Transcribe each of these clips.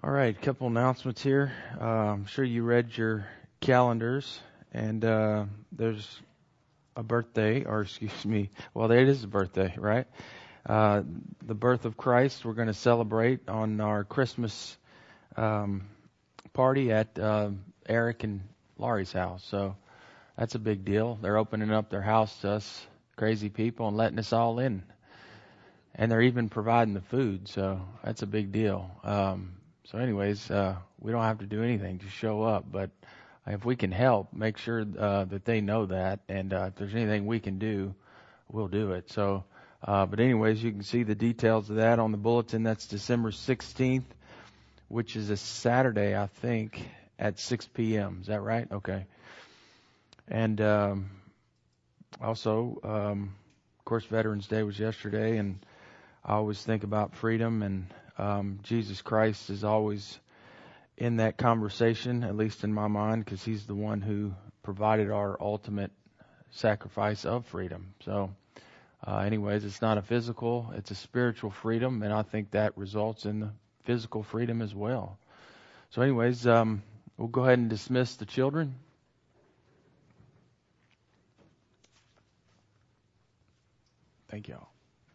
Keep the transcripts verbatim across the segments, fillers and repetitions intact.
All right, a couple announcements here. Uh, I'm sure you read your calendars, and uh, there's a birthday, or excuse me, well, it is a birthday, right? Uh, the birth of Christ we're going to celebrate on our Christmas um, party at uh, Eric and Laurie's house. So that's a big deal. They're opening up their house to us crazy people and letting us all in. And they're even providing the food, so that's a big deal. Um, so anyways, uh, we don't have to do anything, just show up. But if we can help, make sure uh, that they know that. And uh, if there's anything we can do, we'll do it. So, uh, but anyways, you can see the details of that on the bulletin. That's December sixteenth, which is a Saturday, I think, at six p.m. Is that right? Okay. And um, also, um, of course, Veterans Day was yesterday, and I always think about freedom, and um, Jesus Christ is always in that conversation, at least in my mind, because He's the one who provided our ultimate sacrifice of freedom. So, uh, anyways, it's not a physical, it's a spiritual freedom, and I think that results in the physical freedom as well. So, anyways, um, we'll go ahead and dismiss the children. Thank you all.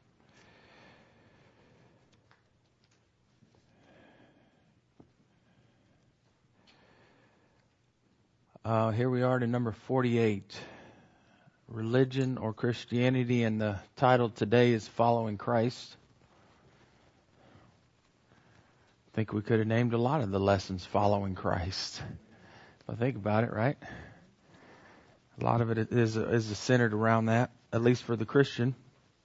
Uh, here we are to number forty-eight, religion or Christianity, and the title today is Following Christ. I think we could have named a lot of the lessons Following Christ. If I think about it, right? A lot of it is, is centered around that, at least for the Christian.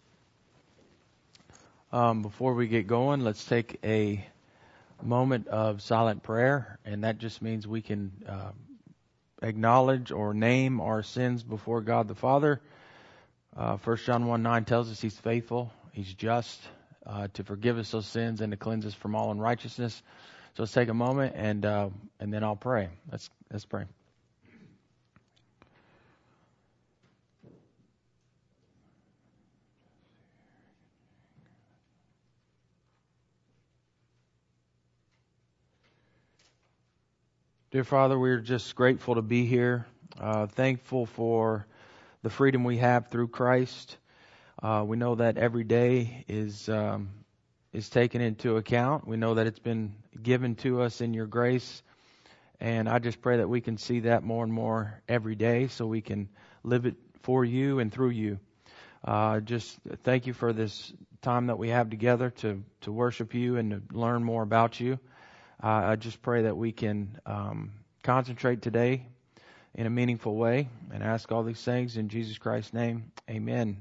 Um, before we get going, let's take a moment of silent prayer, and that just means we can uh, acknowledge or name our sins before God the Father. Uh, First John one nine tells us He's faithful, He's just uh, to forgive us those sins and to cleanse us from all unrighteousness. So let's take a moment, and uh, and then I'll pray. Let's let's pray. Dear Father, we're just grateful to be here, uh, thankful for the freedom we have through Christ. Uh, we know that every day is um, is taken into account. We know that it's been given to us in your grace, and I just pray that we can see that more and more every day, so we can live it for you and through you. Uh, just thank you for this time that we have together to to worship you and to learn more about you. Uh, I just pray that we can um, concentrate today in a meaningful way, and ask all these things in Jesus Christ's name. Amen.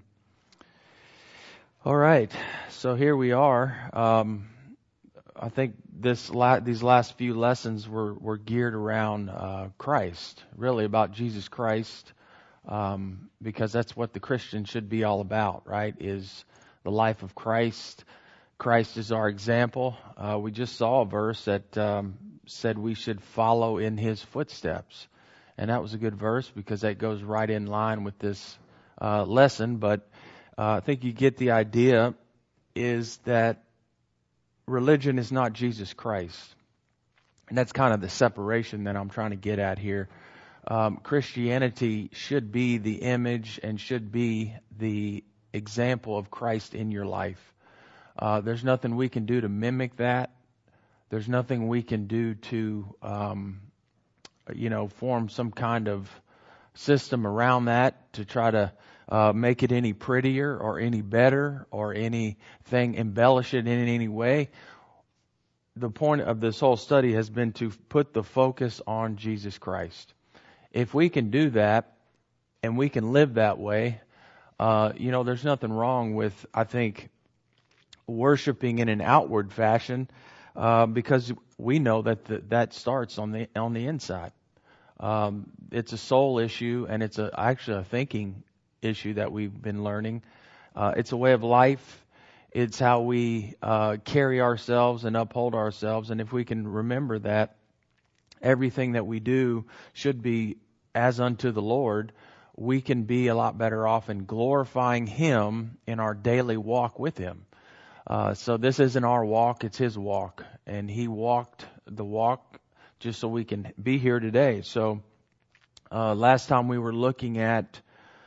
All right, so here we are. Um, I think this la- these last few lessons were, were geared around uh, Christ, really about Jesus Christ, um, because that's what the Christian should be all about, right? Is the life of Christ. Christ is our example. Uh, we just saw a verse that um, said we should follow in His footsteps. And that was a good verse because that goes right in line with this uh, lesson. But uh, I think you get the idea is that religion is not Jesus Christ. And that's kind of the separation that I'm trying to get at here. Um, Christianity should be the image and should be the example of Christ in your life. Uh, there's nothing we can do to mimic that. There's nothing we can do to, um, you know, form some kind of system around that to try to uh, make it any prettier or any better or anything, embellish it in any way. The point of this whole study has been to put the focus on Jesus Christ. If we can do that and we can live that way, uh, you know, there's nothing wrong with, I think, worshiping in an outward fashion, uh, because we know that the, that starts on the on the inside. Um, it's a soul issue, and it's a actually a thinking issue that we've been learning. Uh, it's a way of life. It's how we uh, carry ourselves and uphold ourselves. And if we can remember that everything that we do should be as unto the Lord, we can be a lot better off in glorifying Him in our daily walk with Him. Uh, so this isn't our walk, it's His walk. And He walked the walk just so we can be here today. So uh, last time we were looking at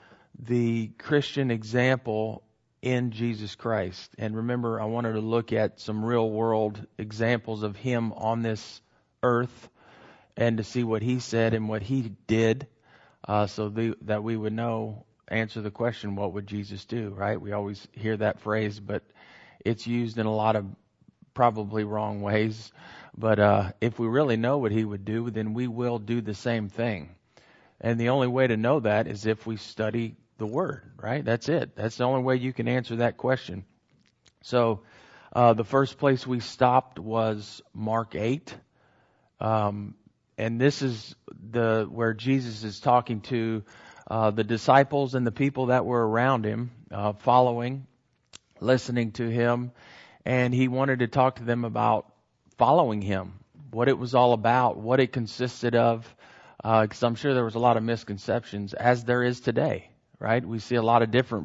the Christian example in Jesus Christ. And remember, I wanted to look at some real world examples of Him on this earth and to see what He said and what He did, uh, so the, that we would know, answer the question, what would Jesus do, right? We always hear that phrase, but it's used in a lot of probably wrong ways. But uh, if we really know what He would do, then we will do the same thing. And the only way to know that is if we study the Word, right? That's it. That's the only way you can answer that question. So uh, the first place we stopped was Mark eight. Um, and this is the where Jesus is talking to uh, the disciples and the people that were around Him, uh, following, listening to Him. And He wanted to talk to them about following Him, what it was all about, what it consisted of. Because uh, I'm sure there was a lot of misconceptions, as there is today. Right? We see a lot of different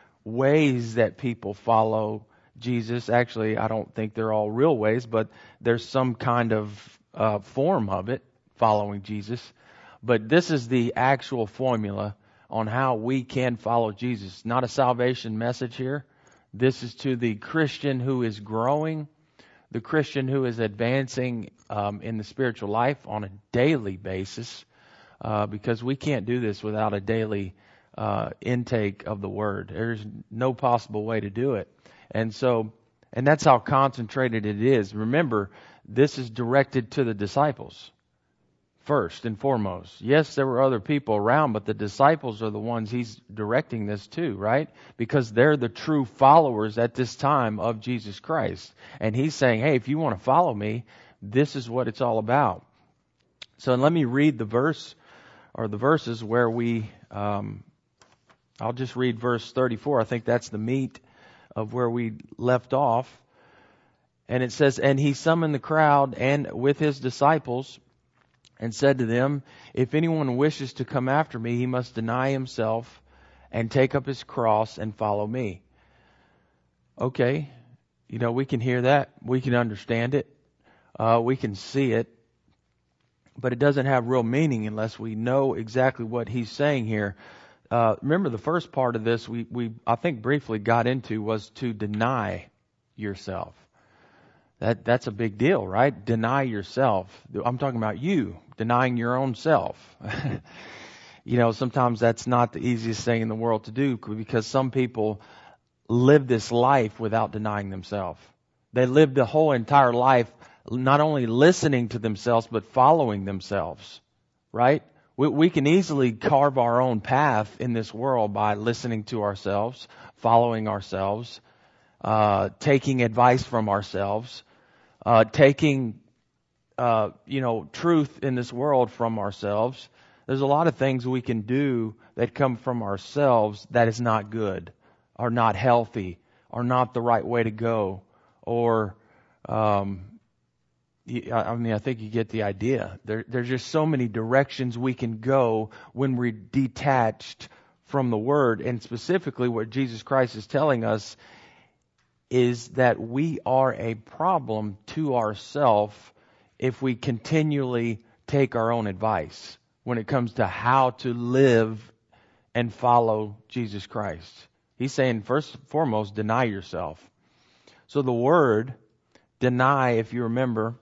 ways that people follow Jesus. Actually, I don't think they're all real ways, but there's some kind of uh, form of it, following Jesus. But this is the actual formula on how we can follow Jesus. Not a salvation message here. This is to the Christian who is growing, the Christian who is advancing um, in the spiritual life on a daily basis, uh, because we can't do this without a daily Uh, intake of the Word. There's no possible way to do it. And so, and that's how concentrated it is. Remember, this is directed to the disciples first and foremost. Yes, there were other people around, but the disciples are the ones He's directing this to, right? Because they're the true followers at this time of Jesus Christ. And He's saying, hey, if you want to follow me, this is what it's all about. So let me read the verse, or the verses where we um I'll just read verse thirty-four. I think that's the meat of where we left off. And it says, and He summoned the crowd and with His disciples and said to them, if anyone wishes to come after me, he must deny himself and take up his cross and follow me. Okay, you know, we can hear that. We can understand it. Uh, we can see it. But it doesn't have real meaning unless we know exactly what He's saying here. Uh, remember, the first part of this we, we I think briefly got into was to deny yourself. That that's a big deal, right? Deny yourself. I'm talking about you, denying your own self. You know, sometimes that's not the easiest thing in the world to do, because some people live this life without denying themselves. They live the whole entire life not only listening to themselves, but following themselves, right? We, we can easily carve our own path in this world by listening to ourselves, following ourselves, uh, taking advice from ourselves, uh, taking, uh, you know, truth in this world from ourselves. There's a lot of things we can do that come from ourselves that is not good, are not healthy, are not the right way to go, or, um, I mean, I think you get the idea. There, there's just so many directions we can go when we're detached from the Word. And specifically what Jesus Christ is telling us is that we are a problem to ourselves if we continually take our own advice when it comes to how to live and follow Jesus Christ. He's saying, first and foremost, deny yourself. So the word deny, if you remember,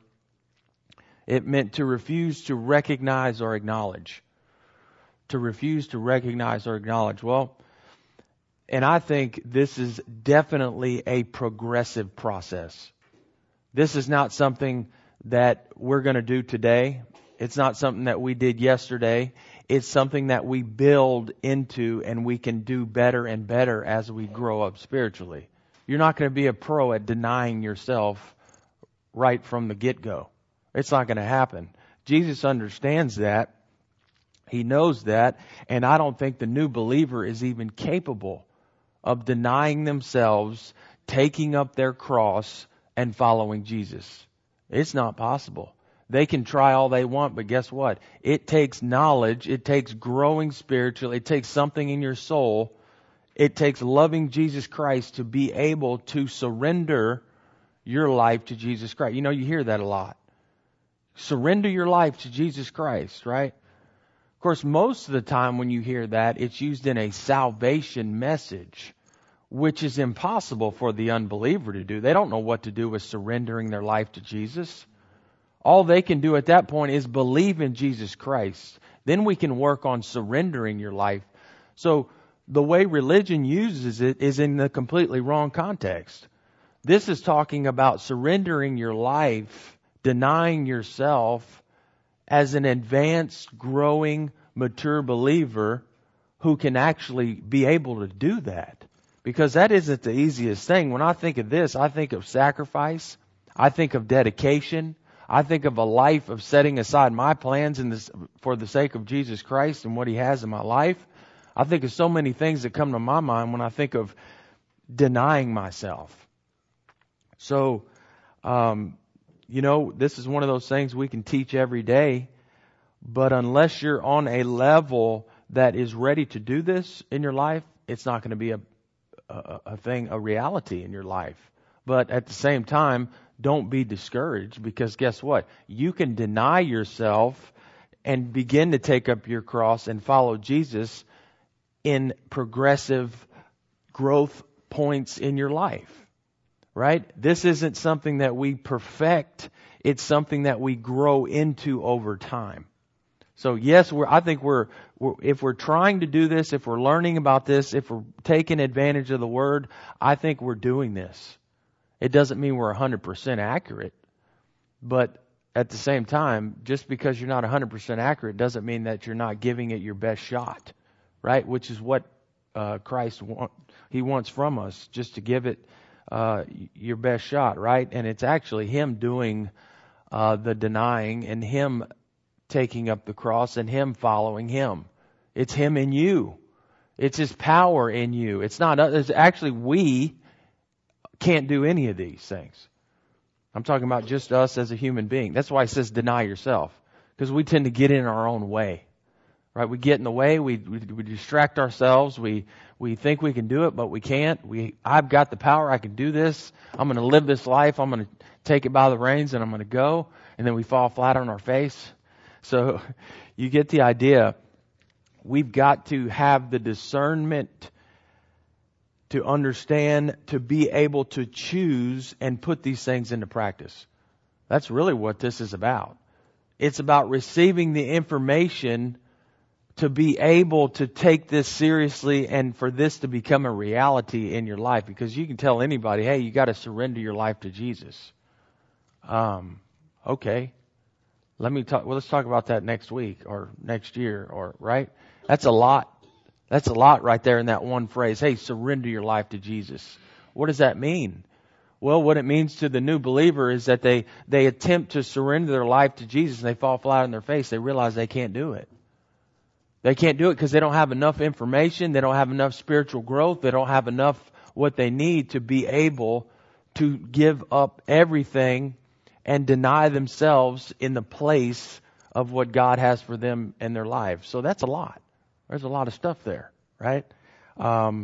it meant to refuse to recognize or acknowledge. To refuse to recognize or acknowledge. Well, and I think this is definitely a progressive process. This is not something that we're going to do today. It's not something that we did yesterday. It's something that we build into, and we can do better and better as we grow up spiritually. You're not going to be a pro at denying yourself right from the get-go. It's not going to happen. Jesus understands that. He knows that. And I don't think the new believer is even capable of denying themselves, taking up their cross, and following Jesus. It's not possible. They can try all they want, but guess what? It takes knowledge. It takes growing spiritually. It takes something in your soul. It takes loving Jesus Christ to be able to surrender your life to Jesus Christ. You know, you hear that a lot. Surrender your life to Jesus Christ, right? Of course, most of the time when you hear that, it's used in a salvation message, which is impossible for the unbeliever to do. They don't know what to do with surrendering their life to Jesus. All they can do at that point is believe in Jesus Christ. Then we can work on surrendering your life. So the way religion uses it is in the completely wrong context. This is talking about surrendering your life, denying yourself as an advanced, growing, mature believer who can actually be able to do that. Because that isn't the easiest thing. When I think of this, I think of sacrifice. I think of dedication. I think of a life of setting aside my plans in this, for the sake of Jesus Christ and what He has in my life. I think of so many things that come to my mind when I think of denying myself. So, um, you know, this is one of those things we can teach every day. But unless you're on a level that is ready to do this in your life, it's not going to be a, a, a thing, a reality in your life. But at the same time, don't be discouraged, because guess what? You can deny yourself and begin to take up your cross and follow Jesus in progressive growth points in your life, right? This isn't something that we perfect. It's something that we grow into over time. So yes, we're, I think we're, we're, if we're trying to do this, if we're learning about this, if we're taking advantage of the Word, I think we're doing this. It doesn't mean we're one hundred percent accurate, but at the same time, just because you're not one hundred percent accurate doesn't mean that you're not giving it your best shot, right? Which is what uh, Christ want, He wants from us, just to give it uh, your best shot, right? And it's actually Him doing uh, the denying, and Him taking up the cross, and Him following Him. It's Him in you. It's His power in you. It's not. It's actually we can't do any of these things. I'm talking about just us as a human being. That's why it says deny yourself, because we tend to get in our own way, right? We get in the way. We, we we distract ourselves. We we think we can do it, but we can't. We I've got the power. I can do this. I'm going to live this life. I'm going to take it by the reins, and I'm going to go. And then we fall flat on our face. So you get the idea. We've got to have the discernment to understand, to be able to choose and put these things into practice. That's really what this is about. It's about receiving the information to be able to take this seriously and for this to become a reality in your life. Because you can tell anybody, hey, you got to surrender your life to Jesus. Um, okay. Let me talk. Well, let's talk about that next week or next year, or right. That's a lot. That's a lot right there in that one phrase. Hey, surrender your life to Jesus. What does that mean? Well, what it means to the new believer is that they they attempt to surrender their life to Jesus and they fall flat on their face. They realize they can't do it. They can't do it because they don't have enough information. They don't have enough spiritual growth. They don't have enough what they need to be able to give up everything and deny themselves in the place of what God has for them in their lives. So that's a lot. There's a lot of stuff there, right? Um,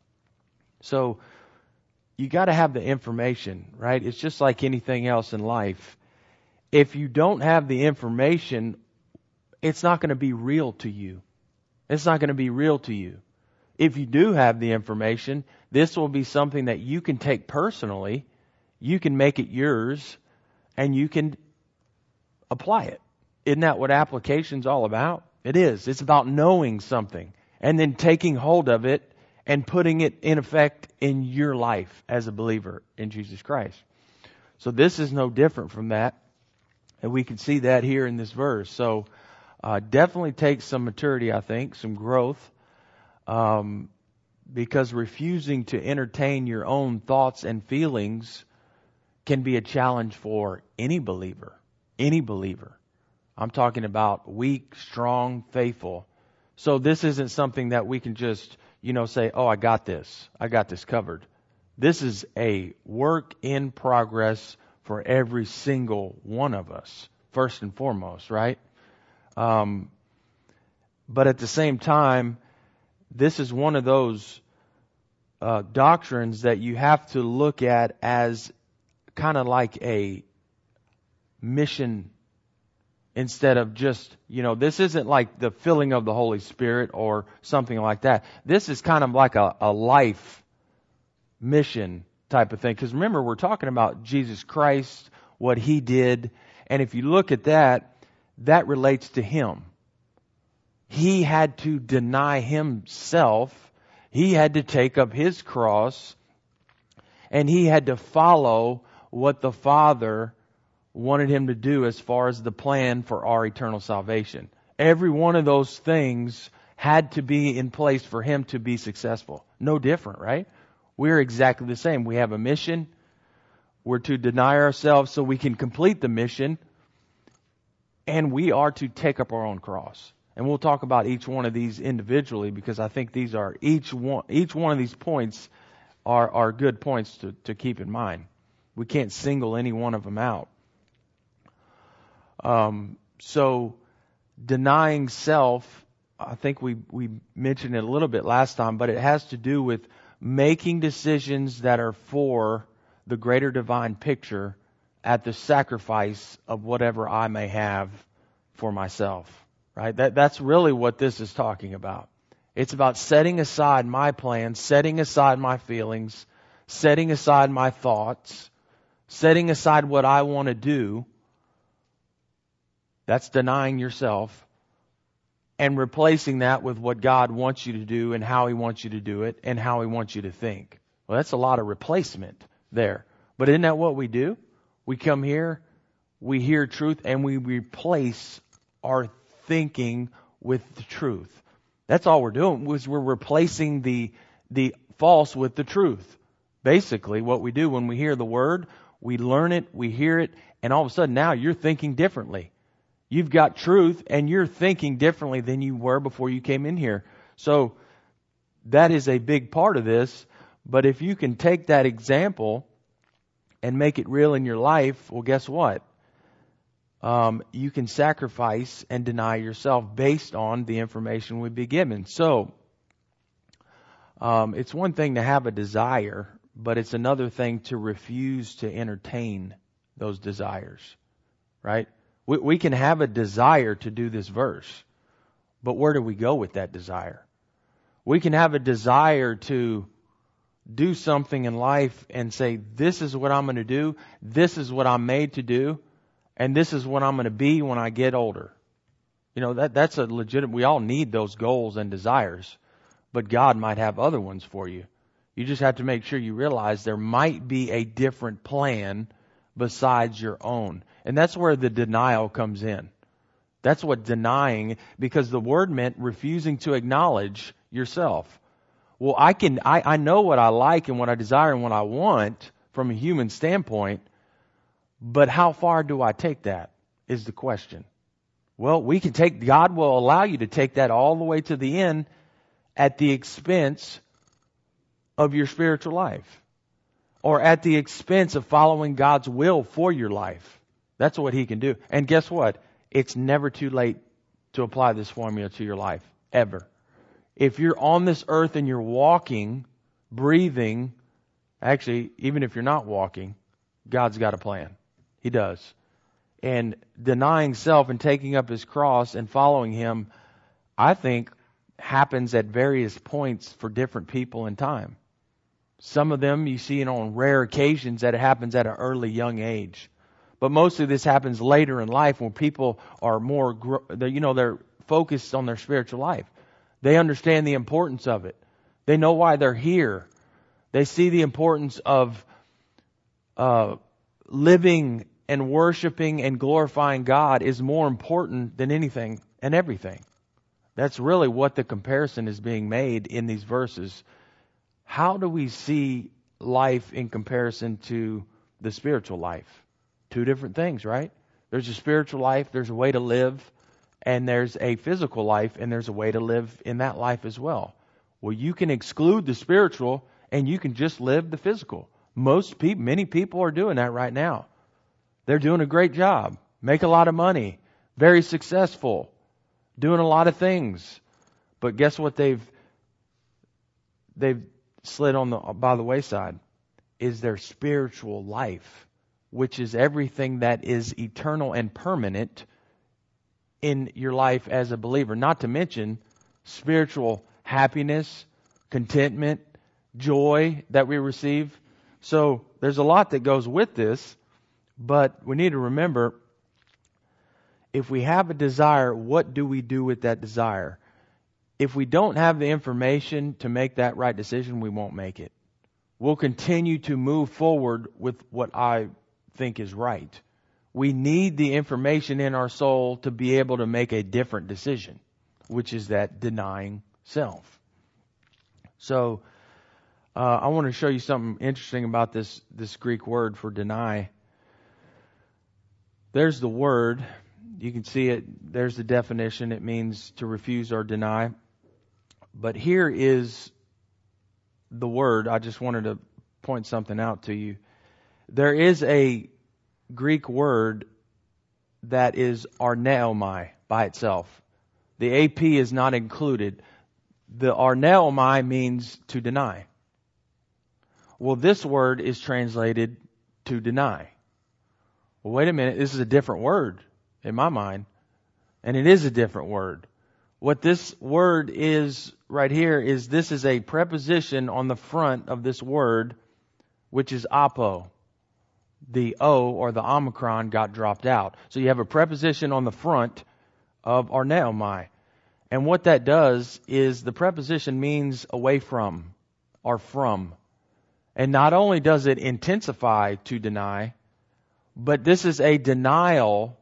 so you got to have the information, right? It's just like anything else in life. If you don't have the information, it's not going to be real to you. It's not going to be real to you. If you do have the information, this will be something that you can take personally. You can make it yours, and you can apply it. Isn't that what application's all about? It is. It's about knowing something and then taking hold of it and putting it in effect in your life as a believer in Jesus Christ. So this is no different from that. And we can see that here in this verse. So uh, definitely takes some maturity, I think, some growth. Um, because refusing to entertain your own thoughts and feelings can be a challenge for any believer. Any believer. I'm talking about weak, strong, faithful. So this isn't something that we can just, you know, say, oh, I got this. I got this covered. This is a work in progress for every single one of us, first and foremost, right? Um, but at the same time, this is one of those uh, doctrines that you have to look at as kind of like a mission instead of just, you know, this isn't like the filling of the Holy Spirit or something like that. This is kind of like a, a life mission type of thing. Because remember, we're talking about Jesus Christ, what He did. And if you look at that, that relates to Him. He had to deny Himself. He had to take up His cross. And He had to follow what the Father wanted Him to do as far as the plan for our eternal salvation. Every one of those things had to be in place for Him to be successful. No different, right? We're exactly the same. We have a mission. We're to deny ourselves so we can complete the mission. And we are to take up our own cross. And we'll talk about each one of these individually, because I think these are each one each one of these points are, are good points to, to keep in mind. We can't single any one of them out. Um, so denying self, I think we, we mentioned it a little bit last time, but it has to do with making decisions that are for the greater divine picture at the sacrifice of whatever I may have for myself. Right? That, that's really what this is talking about. It's about setting aside my plans, setting aside my feelings, setting aside my thoughts, setting aside what I want to do. That's denying yourself, and replacing that with what God wants you to do and how He wants you to do it and how He wants you to think. Well, that's a lot of replacement there. But isn't that what we do? We come here, we hear truth, and we replace our thinking with the truth. That's all we're doing, is we're replacing the the false with the truth. Basically, what we do when we hear the Word, we learn it, we hear it, and all of a sudden now you're thinking differently. You've got truth, and you're thinking differently than you were before you came in here. So that is a big part of this. But if you can take that example and make it real in your life, well, guess what? Um, you can sacrifice and deny yourself based on the information we've been given. So um, it's one thing to have a desire, but it's another thing to refuse to entertain those desires, right? We, we can have a desire to do this verse, but where do we go with that desire? We can have a desire to do something in life and say, this is what I'm going to do, this is what I'm made to do, and this is what I'm going to be when I get older. You know, that that's a legitimate, we all need those goals and desires, but God might have other ones for you. You just have to make sure you realize there might be a different plan besides your own. And that's where the denial comes in. That's what denying, because the word meant refusing to acknowledge yourself. Well, I can, I, I know what I like and what I desire and what I want from a human standpoint, but how far do I take that is the question. Well, we can take, God will allow you to take that all the way to the end at the expense of your spiritual life, or at the expense of following God's will for your life. That's what He can do. And guess what? It's never too late to apply this formula to your life, ever. If you're on this earth and you're walking, breathing, actually, even if you're not walking, God's got a plan. He does. And denying self and taking up His cross and following Him, I think, happens at various points for different people in time. Some of them you see, you know, on rare occasions that it happens at an early, young age. But mostly this happens later in life when people are more, you know, they're focused on their spiritual life. They understand the importance of it. They know why they're here. They see the importance of uh, living and worshiping and glorifying God is more important than anything and everything. That's really what the comparison is being made in these verses. How do we see life in comparison to the spiritual life? Two different things, right? There's a spiritual life, there's a way to live, and there's a physical life, and there's a way to live in that life as well. Well, you can exclude the spiritual, and you can just live the physical. Most people, many people are doing that right now. They're doing a great job, make a lot of money, very successful, doing a lot of things. But guess what they've they've slid on the by the wayside is their spiritual life, which is everything that is eternal and permanent in your life as a believer, not to mention spiritual happiness, contentment, joy that we receive. So there's a lot that goes with this, but we need to remember, if we have a desire, what do we do with that desire? If we don't have the information to make that right decision, we won't make it. We'll continue to move forward with what I think is right. We need the information in our soul to be able to make a different decision, which is that denying self. So, uh, I want to show you something interesting about this, this Greek word for deny. There's the word. You can see it. There's the definition. It means to refuse or deny. But here is the word. I just wanted to point something out to you. There is a Greek word that is arneomai by itself. The A P is not included. The arneomai means to deny. Well, this word is translated to deny. Well, wait a minute. This is a different word in my mind. And it is a different word. What this word is right here is this is a preposition on the front of this word, which is apo. The O or the omicron got dropped out. So you have a preposition on the front of arneomai. And what that does is the preposition means away from or from. And not only does it intensify to deny, but this is a denial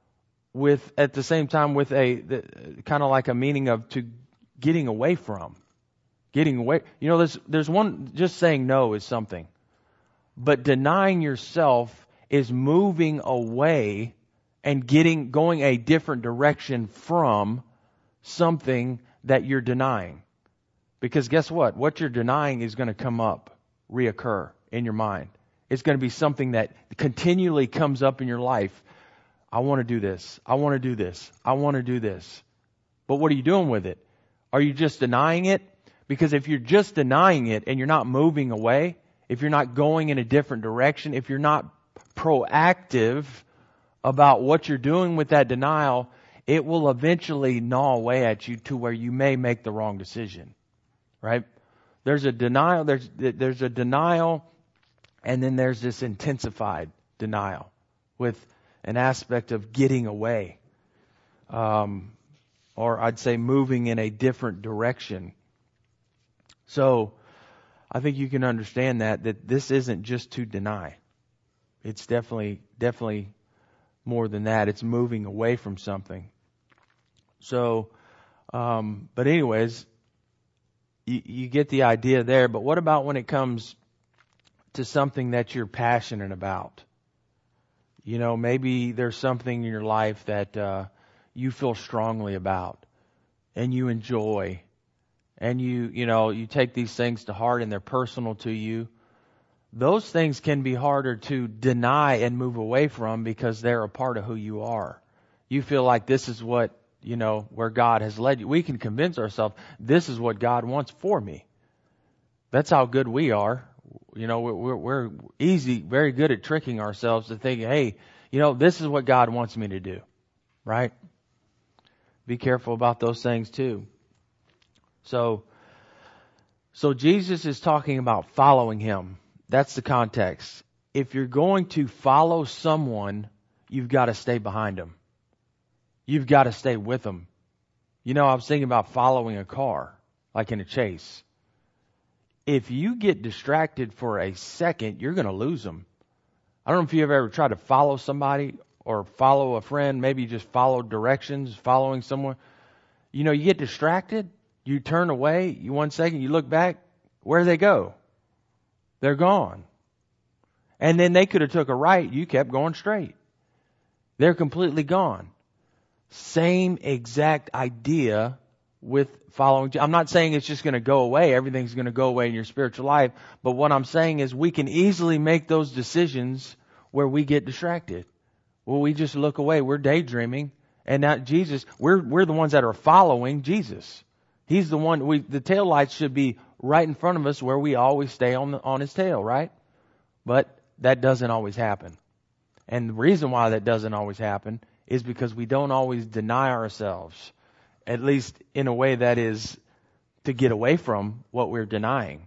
with, at the same time, with a kind of like a meaning of to getting away from. Getting away. You know, there's, there's one, just saying no is something. But denying yourself is moving away and getting, going a different direction from something that you're denying. Because guess what? What you're denying is going to come up, reoccur in your mind. It's going to be something that continually comes up in your life. I want to do this. I want to do this. I want to do this. But what are you doing with it? Are you just denying it? Because if you're just denying it and you're not moving away, if you're not going in a different direction, if you're not proactive about what you're doing with that denial, it will eventually gnaw away at you to where you may make the wrong decision. Right? There's a denial, there's there's a denial, and then there's this intensified denial with an aspect of getting away. Um, or I'd say moving in a different direction. So, I think you can understand that, that this isn't just to deny. It's definitely, definitely more than that. It's moving away from something. So, um, but anyways, you, you get the idea there. But what about when it comes to something that you're passionate about? You know, maybe there's something in your life that uh, you feel strongly about and you enjoy. And you, you know, you take these things to heart and they're personal to you. Those things can be harder to deny and move away from because they're a part of who you are. You feel like this is what, you know, where God has led you. We can convince ourselves this is what God wants for me. That's how good we are. You know, we're, we're easy, very good at tricking ourselves to think, hey, you know, this is what God wants me to do. Right? Be careful about those things too. So, so Jesus is talking about following Him. That's the context. If you're going to follow someone, you've got to stay behind them. You've got to stay with them. You know, I was thinking about following a car, like in a chase. If you get distracted for a second, you're going to lose them. I don't know if you've ever tried to follow somebody or follow a friend. Maybe you just follow directions, following someone. You know, you get distracted. You turn away, you one second, you look back, where do they go? They're gone. And then they could have took a right, you kept going straight. They're completely gone. Same exact idea with following. I'm not saying it's just going to go away, everything's going to go away in your spiritual life, but what I'm saying is we can easily make those decisions where we get distracted. Well, we just look away, we're daydreaming, and not Jesus, we're we're the ones that are following Jesus. He's the one, we, the tail lights should be right in front of us where we always stay on the, on His tail, right? But that doesn't always happen. And the reason why that doesn't always happen is because we don't always deny ourselves, at least in a way that is to get away from what we're denying.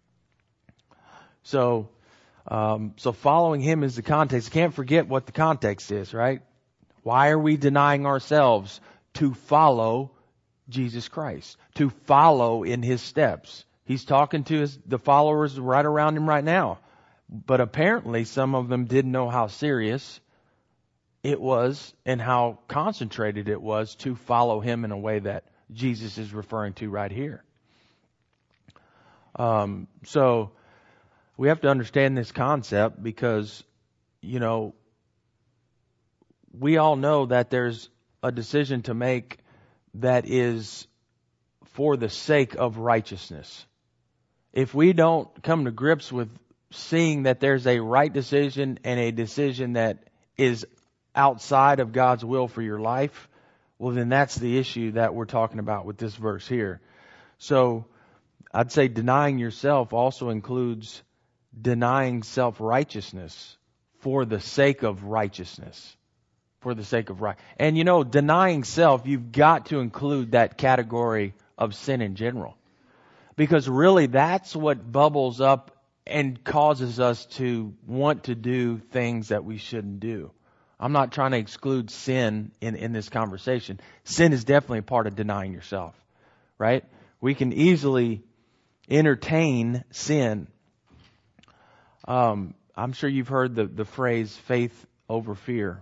So, um, so following Him is the context. Can't forget what the context is, right? Why are we denying ourselves? To follow Jesus Christ, to follow in His steps. He's talking to his, the followers right around Him right now. But apparently some of them didn't know how serious it was and how concentrated it was to follow Him in a way that Jesus is referring to right here. Um, so we have to understand this concept because, you know, we all know that there's a decision to make that is for the sake of righteousness. If we don't come to grips with seeing that there's a right decision and a decision that is outside of God's will for your life, well, then that's the issue that we're talking about with this verse here. So I'd say denying yourself also includes denying self-righteousness for the sake of righteousness. For the sake of right. And you know, denying self, you've got to include that category of sin in general. Because really that's what bubbles up and causes us to want to do things that we shouldn't do. I'm not trying to exclude sin in, in this conversation. Sin is definitely a part of denying yourself, right? We can easily entertain sin. Um, I'm sure you've heard the, the phrase faith over fear.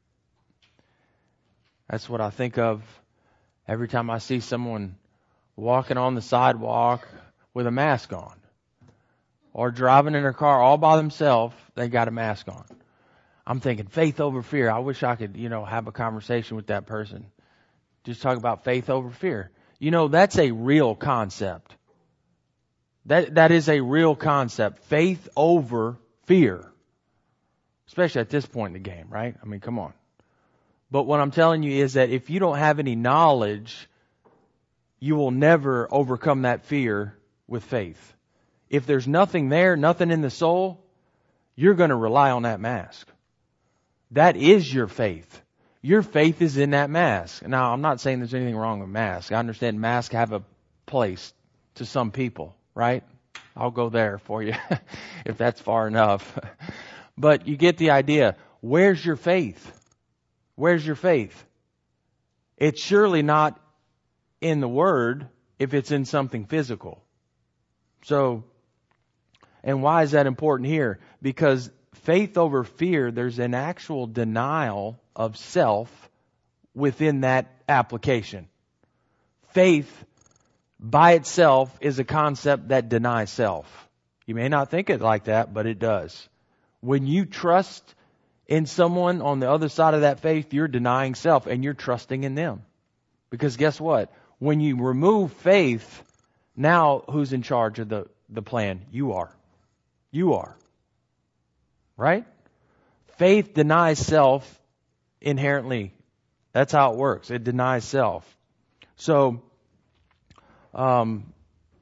That's what I think of every time I see someone walking on the sidewalk with a mask on. Or driving in their car all by themselves, they got a mask on. I'm thinking faith over fear. I wish I could, you know, have a conversation with that person. Just talk about faith over fear. You know, that's a real concept. That that is a real concept. Faith over fear. Especially at this point in the game, right? I mean, come on. But what I'm telling you is that if you don't have any knowledge, you will never overcome that fear with faith. If there's nothing there, nothing in the soul, you're going to rely on that mask. That is your faith. Your faith is in that mask. Now, I'm not saying there's anything wrong with masks. I understand masks have a place to some people, right? I'll go there for you if that's far enough. But you get the idea. Where's your faith? Where's your faith? It's surely not in the Word if it's in something physical. So, and why is that important here? Because faith over fear, there's an actual denial of self within that application. Faith by itself is a concept that denies self. You may not think it like that, but it does. When you trust in someone on the other side of that faith, you're denying self and you're trusting in them. Because guess what? When you remove faith, now who's in charge of the, the plan? You are. You are. Right? Faith denies self inherently. That's how it works. It denies self. So, um,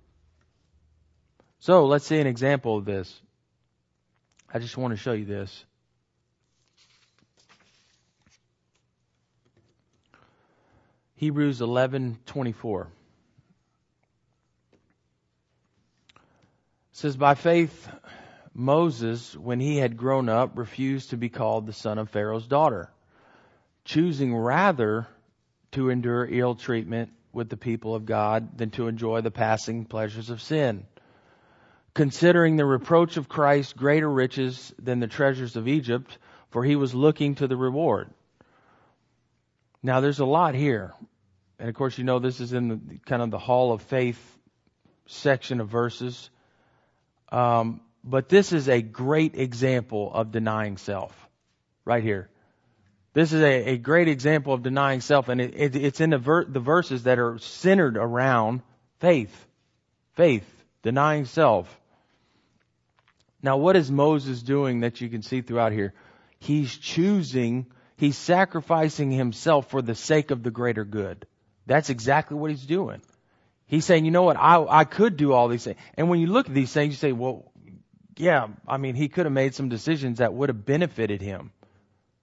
so let's see an example of this. I just want to show you this. Hebrews eleven twenty-four says, by faith, Moses, when he had grown up, refused to be called the son of Pharaoh's daughter, choosing rather to endure ill treatment with the people of God than to enjoy the passing pleasures of sin, considering the reproach of Christ greater riches than the treasures of Egypt, for he was looking to the reward. Now, there's a lot here. And, of course, you know this is in the, kind of the Hall of Faith section of verses. Um, but this is a great example of denying self right here. This is a, a great example of denying self. And it, it, it's in the, ver- the verses that are centered around faith. Faith, denying self. Now, what is Moses doing that you can see throughout here? He's choosing... He's sacrificing himself for the sake of the greater good. That's exactly what he's doing. He's saying, you know what, I, I could do all these things. And when you look at these things, you say, well, yeah, I mean, he could have made some decisions that would have benefited him.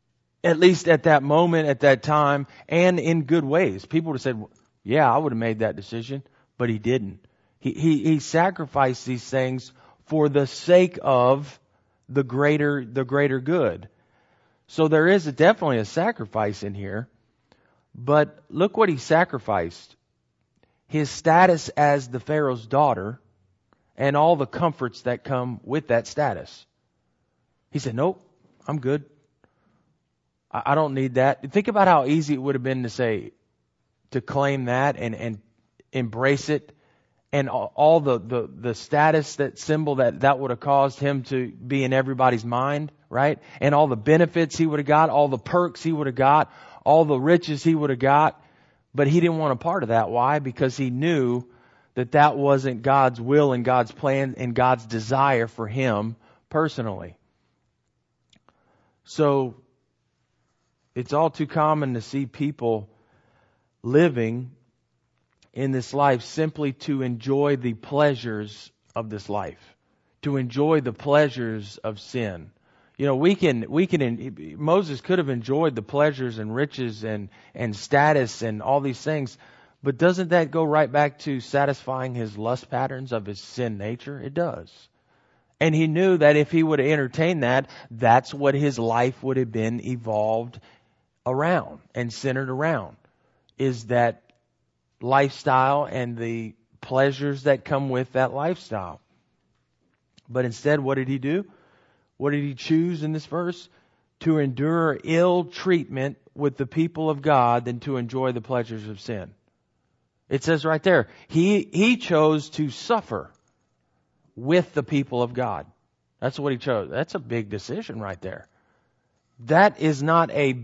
At least at that moment, at that time, and in good ways. People would have said, yeah, I would have made that decision, but he didn't. He, he, he sacrificed these things for the sake of the greater, the greater good. So there is a, definitely a sacrifice in here. But look what he sacrificed. His status as the Pharaoh's daughter and all the comforts that come with that status. He said, nope, I'm good. I, I don't need that. Think about how easy it would have been to say, to claim that and, and embrace it. And all, all the, the, the status, that symbol that that would have caused him to be in everybody's mind, right? And all the benefits he would have got, all the perks he would have got, all the riches he would have got. But he didn't want a part of that. Why? Because he knew that that wasn't God's will and God's plan and God's desire for him personally. So it's all too common to see people living in this life simply to enjoy the pleasures of this life, to enjoy the pleasures of sin. You know, we can, we can, Moses could have enjoyed the pleasures and riches and, and status and all these things, but doesn't that go right back to satisfying his lust patterns of his sin nature? It does. And he knew that if he would have entertained that, that's what his life would have been evolved around and centered around, is that lifestyle and the pleasures that come with that lifestyle. But instead, what did he do? What did he choose in this verse? To endure ill treatment with the people of God than to enjoy the pleasures of sin. It says right there, he, he chose to suffer with the people of God. That's what he chose. That's a big decision right there. That is not a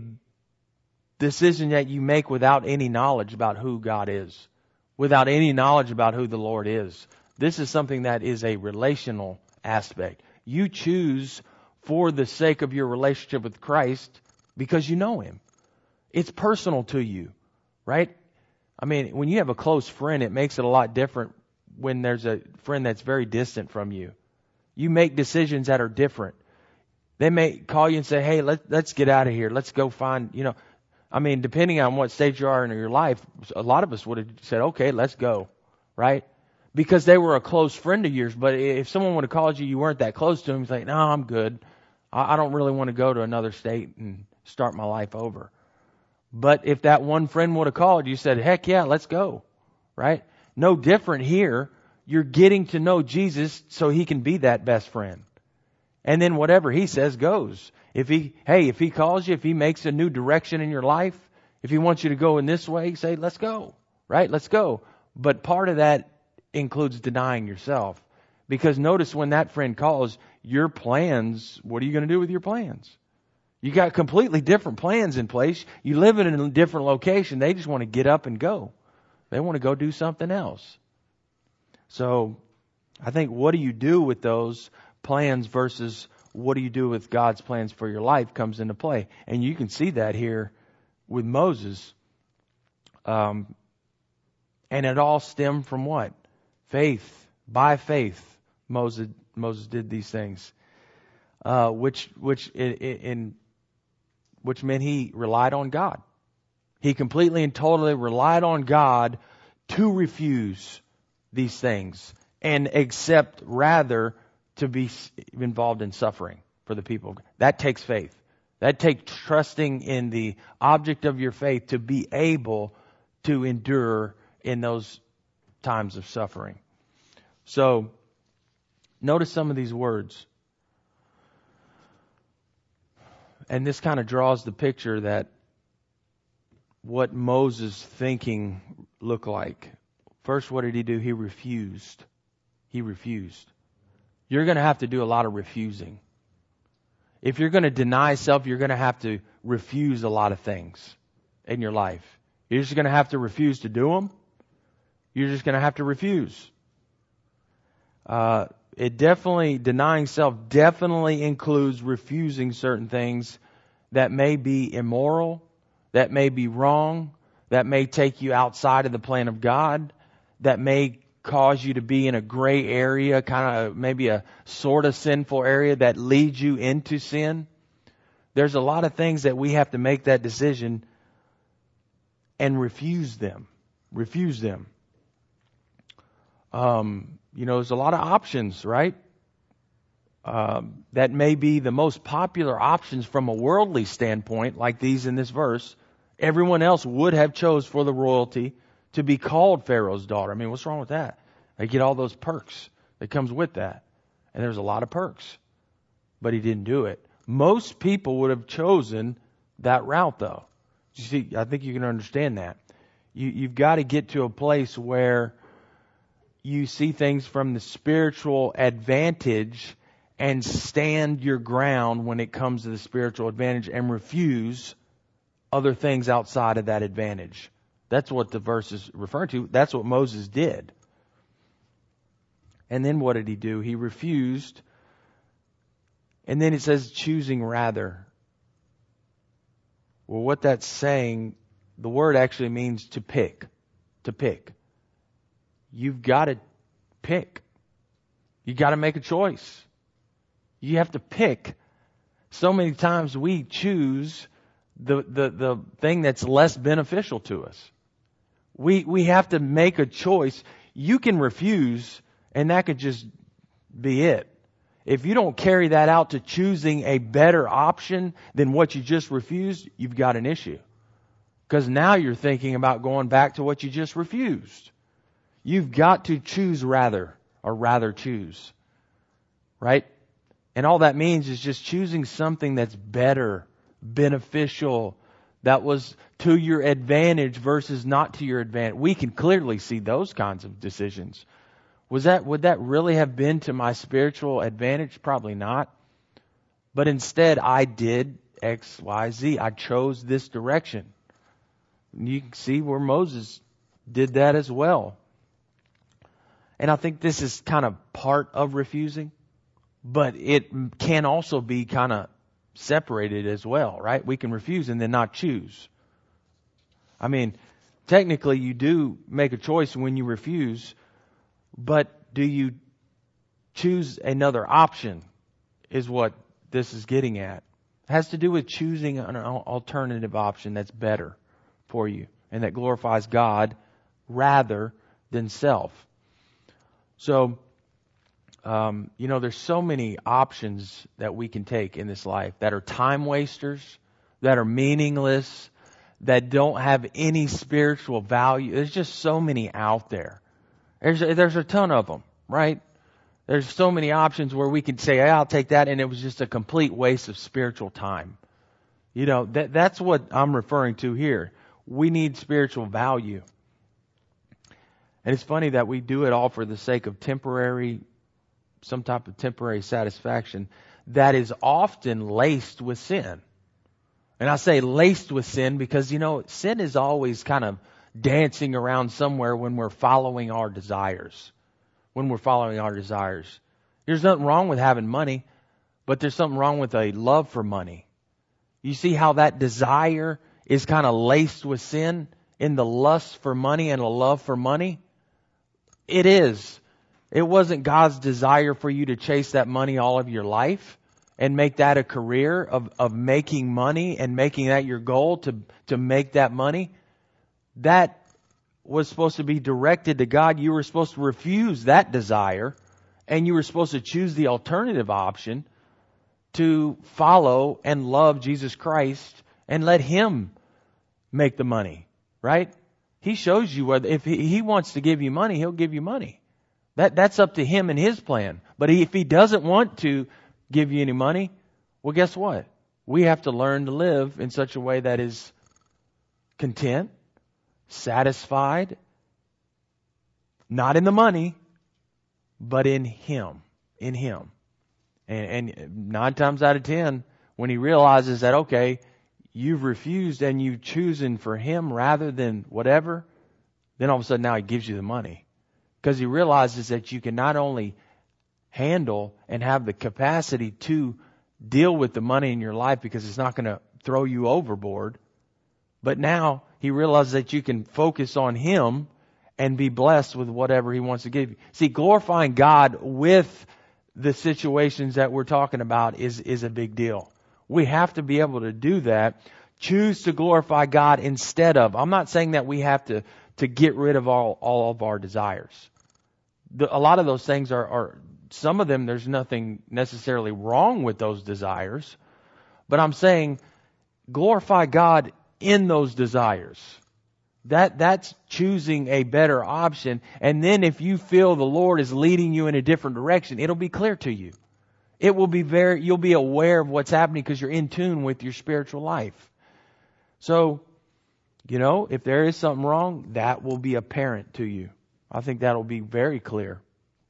decision that you make without any knowledge about who God is, without any knowledge about who the Lord is. This is something that is a relational aspect. You choose for the sake of your relationship with Christ because you know Him. It's personal to you, right? I mean, when you have a close friend, it makes it a lot different when there's a friend that's very distant from you. You make decisions that are different. They may call you and say, hey, let, let's get out of here. Let's go find, you know, I mean, depending on what stage you are in your life, a lot of us would have said, okay, let's go, right? Because they were a close friend of yours. But if someone would have called you, you weren't that close to them, it's like, no, I'm good. I, I don't really want to go to another state and start my life over. But if that one friend would have called, you said, heck yeah, let's go, right? No different here. You're getting to know Jesus so He can be that best friend. And then whatever He says goes. If He, hey, if He calls you, if He makes a new direction in your life, if He wants you to go in this way, say, let's go, right? Let's go. But part of that includes denying yourself. Because notice when that friend calls, your plans, what are you going to do with your plans? You got completely different plans in place. You live in a different location. They just want to get up and go. They want to go do something else. So I think what do you do with those plans versus what do you do with God's plans for your life comes into play. And you can see that here with Moses. Um, and it all stemmed from what? Faith. By faith, Moses Moses did these things, uh, which which in, in which meant he relied on God. He completely and totally relied on God to refuse these things and accept rather to be involved in suffering for the people. That takes faith. That takes trusting in the object of your faith to be able to endure in those times of suffering. So, notice some of these words. And this kind of draws the picture that what Moses' thinking looked like. First, what did he do? He refused. He refused. You're going to have to do a lot of refusing. If you're going to deny self, you're going to have to refuse a lot of things in your life. You're just going to have to refuse to do them. You're just going to have to refuse. Uh, it definitely, denying self definitely includes refusing certain things that may be immoral, that may be wrong, that may take you outside of the plan of God, that may cause you to be in a gray area, kind of maybe a sort of sinful area that leads you into sin. There's a lot of things that we have to make that decision and refuse them. Refuse them. Um, you know, there's a lot of options, right? Um, that may be the most popular options from a worldly standpoint, like these in this verse. Everyone else would have chose for the royalty to be called Pharaoh's daughter. I mean, what's wrong with that? They get all those perks that comes with that. And there's a lot of perks. But he didn't do it. Most people would have chosen that route, though. You see, I think you can understand that. You, you've got to get to a place where you see things from the spiritual advantage and stand your ground when it comes to the spiritual advantage and refuse other things outside of that advantage. That's what the verse is referring to. That's what Moses did. And then what did he do? He refused. And then it says choosing rather. Well, what that's saying, the word actually means to pick. To pick. You've got to pick. You got to make a choice. You have to pick. So many times we choose the, the, the thing that's less beneficial to us. We, we have to make a choice. You can refuse, and that could just be it. If you don't carry that out to choosing a better option than what you just refused, you've got an issue. Because now you're thinking about going back to what you just refused. You've got to choose rather, or rather choose. Right? And all that means is just choosing something that's better, beneficial, that was to your advantage versus not to your advantage. We can clearly see those kinds of decisions. Was that, would that really have been to my spiritual advantage? Probably not. But instead, I did X, Y, Z. I chose this direction. You can see where Moses did that as well. And I think this is kind of part of refusing, but it can also be kind of separated as well, right? We can refuse and then not choose. I mean, technically you do make a choice when you refuse, but do you choose another option is what this is getting at. It has to do with choosing an alternative option that's better for you and that glorifies God rather than self. So, um, you know, there's so many options that we can take in this life that are time wasters, that are meaningless, that don't have any spiritual value. There's just so many out there. There's there's a ton of them, right? There's so many options where we can say, hey, I'll take that, and it was just a complete waste of spiritual time. You know, that that's what I'm referring to here. We need spiritual value. And it's funny that we do it all for the sake of temporary, some type of temporary satisfaction that is often laced with sin. And I say laced with sin because, you know, sin is always kind of dancing around somewhere when we're following our desires. When we're following our desires. There's nothing wrong with having money, but there's something wrong with a love for money. You see how that desire is kind of laced with sin in the lust for money and a love for money? It is. It wasn't God's desire for you to chase that money all of your life and make that a career of, of making money and making that your goal to, to make that money. That was supposed to be directed to God. You were supposed to refuse that desire, and you were supposed to choose the alternative option to follow and love Jesus Christ and let Him make the money, right? He shows you whether, if he, he wants to give you money, He'll give you money. That that's up to Him and His plan. But he, if He doesn't want to give you any money, well, guess what? We have to learn to live in such a way that is content, satisfied, not in the money, but in Him, in Him. And, and nine times out of ten, when He realizes that, okay, you've refused and you've chosen for Him rather than whatever, then all of a sudden now He gives you the money. Because He realizes that you can not only handle and have the capacity to deal with the money in your life because it's not going to throw you overboard, but now He realizes that you can focus on Him and be blessed with whatever He wants to give you. See, glorifying God with the situations that we're talking about is, is a big deal. We have to be able to do that. Choose to glorify God instead of. I'm not saying that we have to, to get rid of all, all of our desires. The, a lot of those things are, are, some of them, there's nothing necessarily wrong with those desires. But I'm saying glorify God in those desires. That, that's choosing a better option. And then if you feel the Lord is leading you in a different direction, it'll be clear to you. It will be very, you'll be aware of what's happening because you're in tune with your spiritual life. So, you know, if there is something wrong, that will be apparent to you. I think that'll be very clear.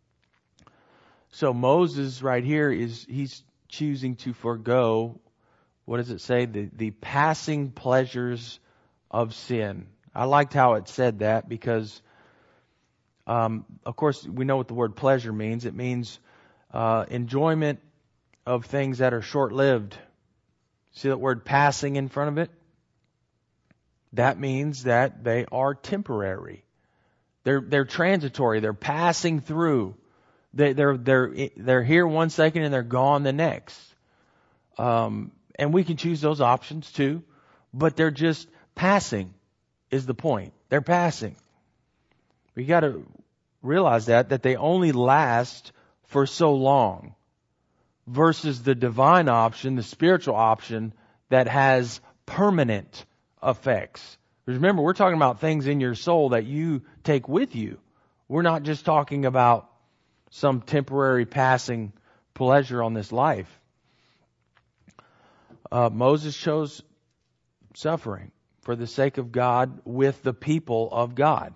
So Moses right here is, he's choosing to forego, what does it say? The, the passing pleasures of sin. I liked how it said that because, um, of course, we know what the word pleasure means. It means uh, enjoyment of things that are short-lived. See that word passing in front of it? That means that they are temporary. They're they're transitory. They're passing through. They, they're they're they're here one second and they're gone the next. Um, and we can choose those options too, but they're just passing. Is the point? They're passing. We got to realize that that they only last for so long, versus the divine option, the spiritual option that has permanent effects. Remember, we're talking about things in your soul that you take with you. We're not just talking about some temporary passing pleasure on this life. Uh, Moses chose suffering for the sake of God with the people of God.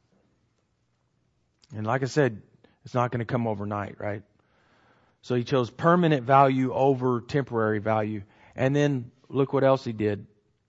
And like I said, it's not going to come overnight, right? So he chose permanent value over temporary value. And then look what else he did.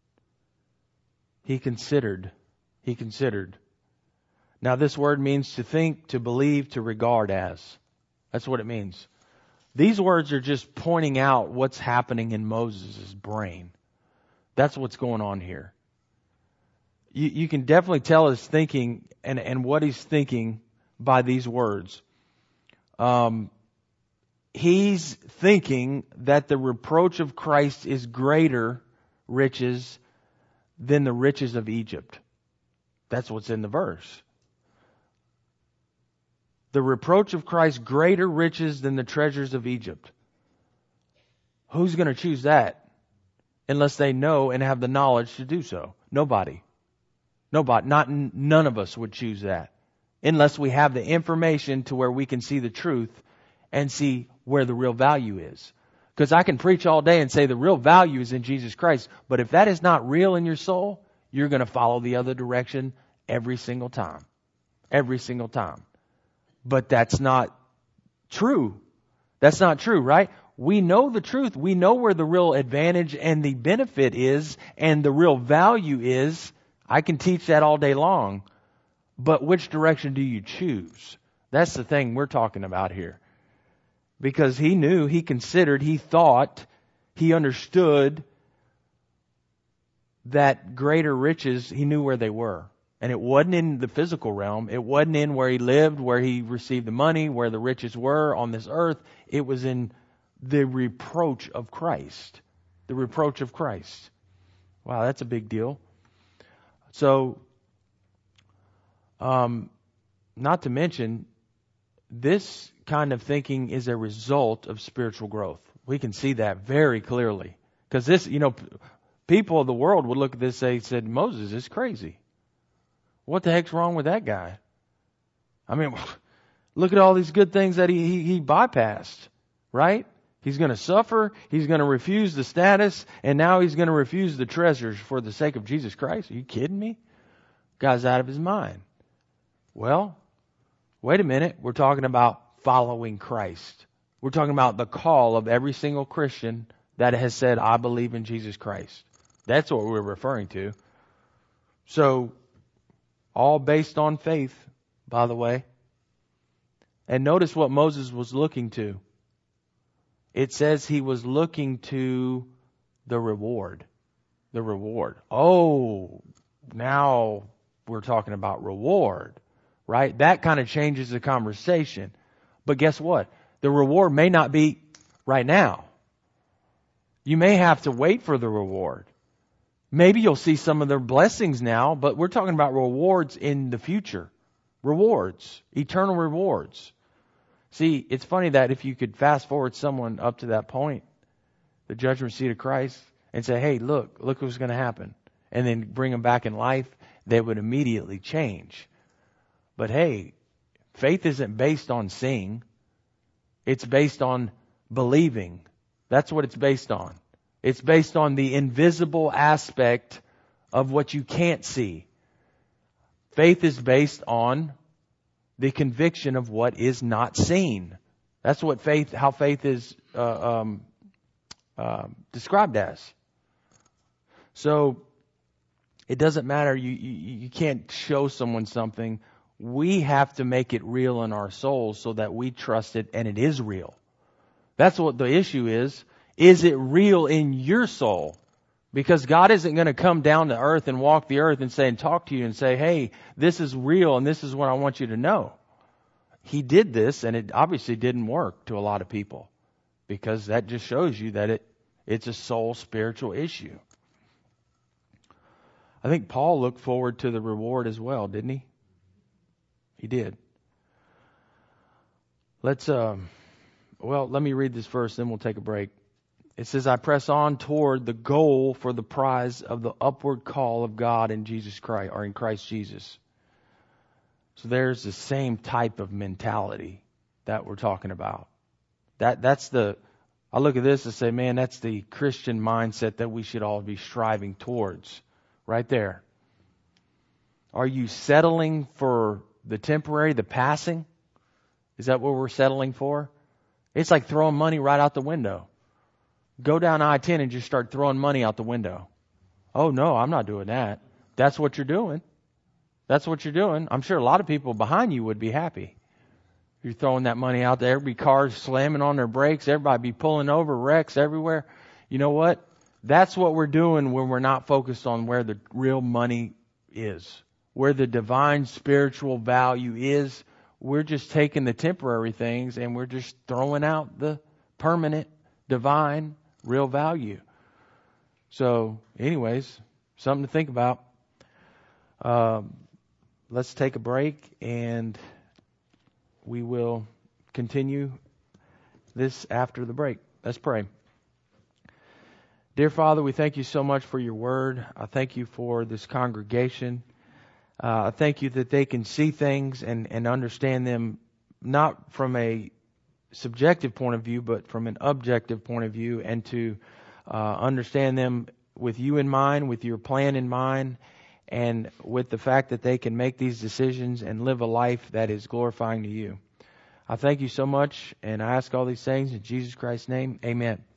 He considered. He considered. Now this word means to think, to believe, to regard as. That's what it means. These words are just pointing out what's happening in Moses' brain. That's what's going on here. You, you can definitely tell his thinking and, and what he's thinking by these words. Um, he's thinking that the reproach of Christ is greater riches than the riches of Egypt. That's what's in the verse. The reproach of Christ greater riches than the treasures of Egypt. Who's going to choose that? Unless they know and have the knowledge to do so. Nobody. Nobody. Not none of us would choose that. Unless we have the information to where we can see the truth and see where the real value is. Because I can preach all day and say the real value is in Jesus Christ. But if that is not real in your soul, you're going to follow the other direction every single time. Every single time. But that's not true. That's not true, right? We know the truth. We know where the real advantage and the benefit is and the real value is. I can teach that all day long. But which direction do you choose? That's the thing we're talking about here. Because he knew, he considered, he thought, he understood that greater riches, he knew where they were. And it wasn't in the physical realm. It wasn't in where he lived, where he received the money, where the riches were on this earth. It was in the reproach of Christ. The reproach of Christ. Wow, that's a big deal. So, um, not to mention, this kind of thinking is a result of spiritual growth. We can see that very clearly. Because this, you know, people of the world would look at this and say, said, Moses is crazy. What the heck's wrong with that guy? I mean, look at all these good things that he, he, he bypassed, right? He's going to suffer. He's going to refuse the status. And now he's going to refuse the treasures for the sake of Jesus Christ. Are you kidding me? Guy's out of his mind. Well, wait a minute. We're talking about following Christ. We're talking about the call of every single Christian that has said, I believe in Jesus Christ. That's what we're referring to. So, all based on faith, by the way. And notice what Moses was looking to. It says he was looking to the reward. The reward. Oh, now we're talking about reward, right? That kind of changes the conversation. But guess what? The reward may not be right now. You may have to wait for the reward. Maybe you'll see some of their blessings now, but we're talking about rewards in the future. Rewards. Eternal rewards. See, it's funny that if you could fast forward someone up to that point, the judgment seat of Christ, and say, hey, look, look what's going to happen. And then bring them back in life, they would immediately change. But hey, faith isn't based on seeing. It's based on believing. That's what it's based on. It's based on the invisible aspect of what you can't see. Faith is based on the conviction of what is not seen. That's what faith, how faith is uh, um, uh, described as. So it doesn't matter. You, you you can't show someone something. We have to make it real in our souls so that we trust it and it is real. That's what the issue is. Is it real in your soul? Because God isn't going to come down to earth and walk the earth and say and talk to you and say, hey, this is real and this is what I want you to know. He did this and it obviously didn't work to a lot of people, because that just shows you that it it's a soul spiritual issue. I think Paul looked forward to the reward as well, didn't he? He did. Let's, um, well, let me read this verse, then we'll take a break. It says, I press on toward the goal for the prize of the upward call of God in Jesus Christ, or in Christ Jesus. So there's the same type of mentality that we're talking about. That that's the, I look at this and say, man, that's the Christian mindset that we should all be striving towards. Right there. Are you settling for the temporary, the passing? Is that what we're settling for? It's like throwing money right out the window. Go down I ten and just start throwing money out the window. Oh no, I'm not doing that. That's what you're doing. That's what you're doing. I'm sure a lot of people behind you would be happy. You're throwing that money out there. Every car's slamming on their brakes. Everybody be pulling over, wrecks everywhere. You know what? That's what we're doing when we're not focused on where the real money is, where the divine spiritual value is. We're just taking the temporary things and we're just throwing out the permanent, divine, real value. So, anyways, something to think about. Um, let's take a break and we will continue this after the break. Let's pray. Dear Father, we thank you so much for your word. I thank you for this congregation. Uh, I thank you that they can see things and, and understand them not from a subjective point of view, but from an objective point of view, and to uh, understand them with you in mind, with your plan in mind, and with the fact that they can make these decisions and live a life that is glorifying to you. I thank you so much, and I ask all these things in Jesus Christ's name. Amen.